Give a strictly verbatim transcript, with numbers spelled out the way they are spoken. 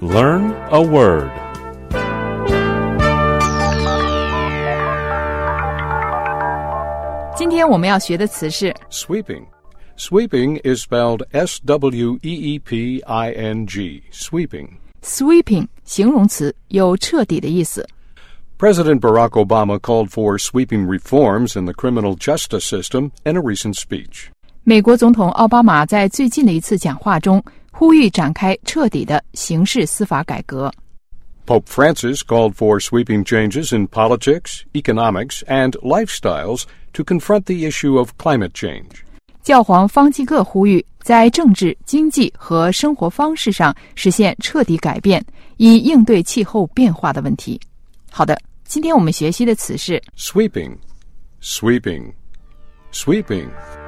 Learn a word. 今天我们要学的词是 Sweeping. Sweeping is spelled S W E E P I N G. Sweeping. sweeping 形容词，有彻底的意思。 President Barack Obama called for sweeping reforms in the criminal justice system in a recent speech. 美国总统奥巴马在最近的一次讲话中呼吁展开彻底的刑事司法改革。 Pope Francis called for sweeping changes in politics, economics, and lifestyles to confront the issue of climate change. 教皇方济各呼吁在政治、经济和生活方式上实现彻底改变，以应对气候变化的问题。好的，今天我们学习的词是 Sweeping, sweeping, sweeping.